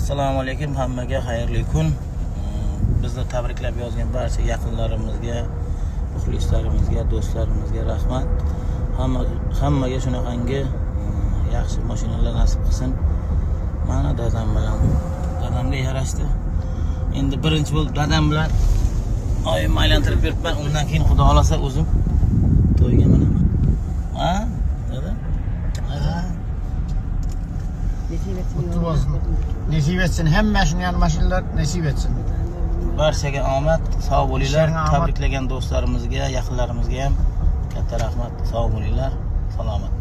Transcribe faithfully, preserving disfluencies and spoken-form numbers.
Assalomu alaykum, hammaga xayrli kun. Bizni tabriklab yozgan barcha yaqinlarimizga, muxlislarimizga, do'stlarimizga rahmat. Hamma hammaga shunaqangi yaxshi mashinalar nasib qilsin. Mana dadam bilan, dadamga yarashdi. Endi birinchi bo'lib dadam bilan oyim aylantirib beribman. Undan keyin xudo xolasa o'zim to'yga manaman. Ha? Dada? Ha. Kutlu olsun. Nasip etsin. Hem mashinalar, mashinalar nasip etsin. Barchaga omad, sog' bo'linglar. Tabriklagan do'stlarimizga, yaqinlarimizga ham katta rahmat. Sog' bo'linglar. Salomat.